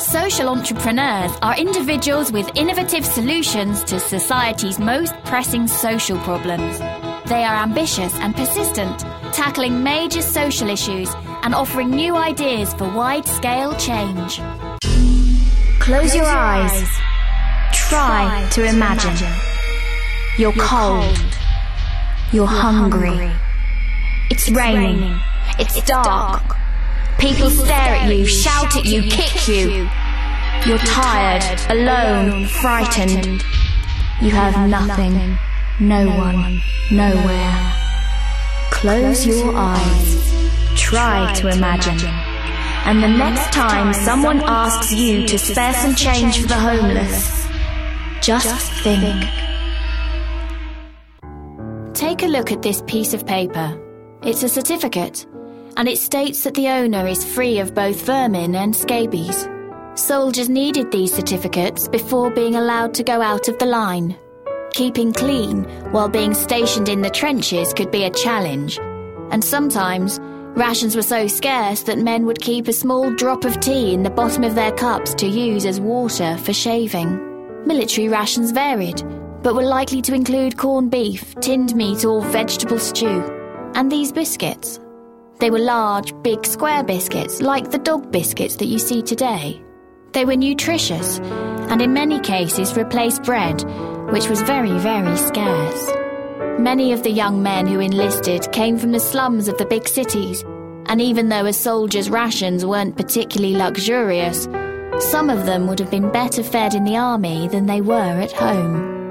Social entrepreneurs are individuals with innovative solutions to society's most pressing social problems. They are ambitious and persistent, tackling major social issues and offering new ideas for wide-scale change. Close your eyes. Try to imagine. You're cold. You're hungry. It's raining. It's dark. People stare at you, shout at you, kick you. You're tired, alone, frightened. You have nothing, no one, nowhere. Close your eyes. Try to imagine. And the next time someone asks you to spare some change for the homeless, just think. Take a look at this piece of paper. It's a certificate, and it states that the owner is free of both vermin and scabies. Soldiers needed these certificates before being allowed to go out of the line. Keeping clean while being stationed in the trenches could be a challenge, and sometimes rations were so scarce that men would keep a small drop of tea in the bottom of their cups to use as water for shaving. Military rations varied, but were likely to include corned beef, tinned meat or vegetable stew. And these biscuits. They were large, big square biscuits, like the dog biscuits that you see today. They were nutritious, and in many cases replaced bread, which was very, very scarce. Many of the young men who enlisted came from the slums of the big cities, and even though a soldier's rations weren't particularly luxurious, some of them would have been better fed in the army than they were at home.